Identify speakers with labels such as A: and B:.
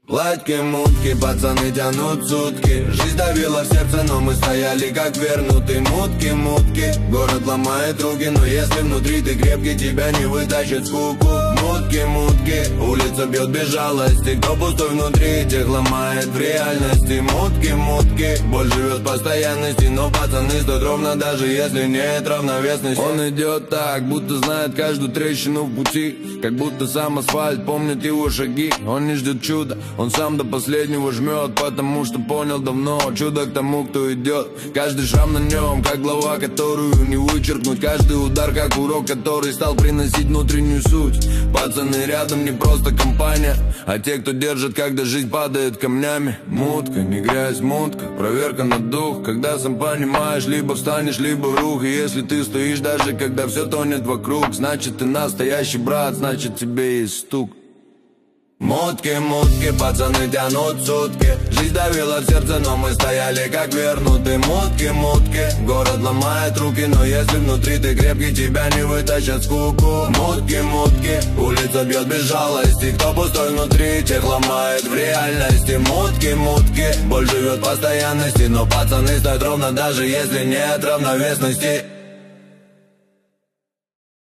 A: Мутки, пацаны тянут сутки. Жизнь давила в сердце, но мы стояли как вернутые мутки. Город ломает руки, но если внутри ты крепкий, тебя не вытащит скуку. Мутки, улица бьет без жалости. Кто пустой внутри, тех ломает в реальности. Мутки, боль живет в постоянности, но пацаны стоят ровно, даже если нет равновесности. Он идет так, будто знает каждую трещину в пути, как будто сам асфальт помнит его шаги. Он не ждет чуда, он сам до последнего жмет, потому что понял давно: чудо к тому, кто идет. Каждый шрам на нем, как глава, которую не вычеркнуть. Каждый удар, как урок, который стал приносить внутреннюю суть. Пацаны рядом не просто компания, а те, кто держит, когда жизнь падает камнями. Мутка, не грязь, мутка, проверка на дух. Когда сам понимаешь, либо встанешь, либо в рух. И если ты стоишь, даже когда все тонет вокруг, значит ты настоящий брат, значит тебе есть стук. Мутки, пацаны тянут сутки. Жизнь давила в сердце, но мы стояли как вернутые мутки. Город ломает руки, но если внутри ты крепкий, тебя не вытащат скуку. Мутки, улица бьет без жалости. Кто пустой внутри, тех ломает в реальности. Мутки, боль живет в постоянности, но пацаны стоят ровно, даже если нет равновесности.